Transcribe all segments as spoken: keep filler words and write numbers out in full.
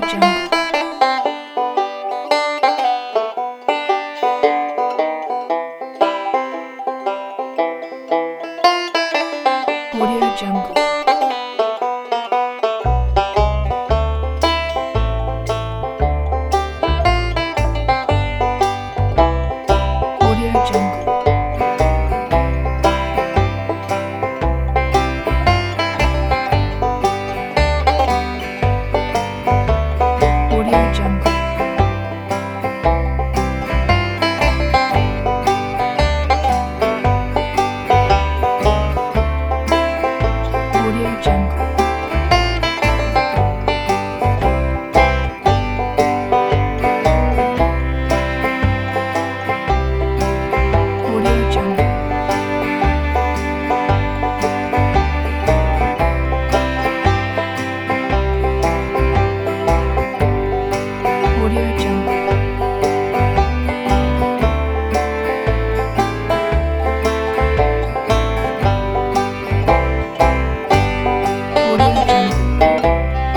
Jungle. Audio Jungle. Audio Jungle. Audio Jungle. Audio Jungle. Audio Jungle. Audio Jungle. Audio Jungle.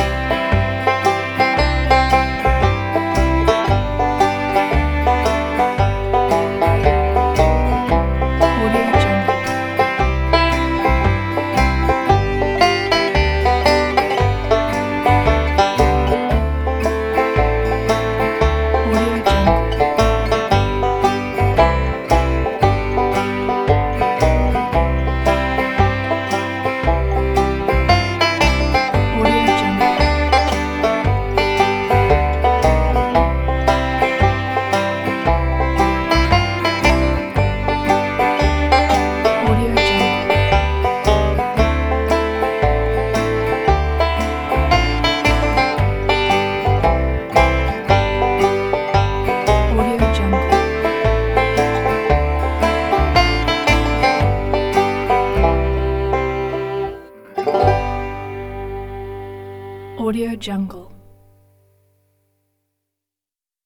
Audio Jungle. Audio Jungle. Audio Jungle. Audio Jungle. Audio Jungle. Audio Jungle.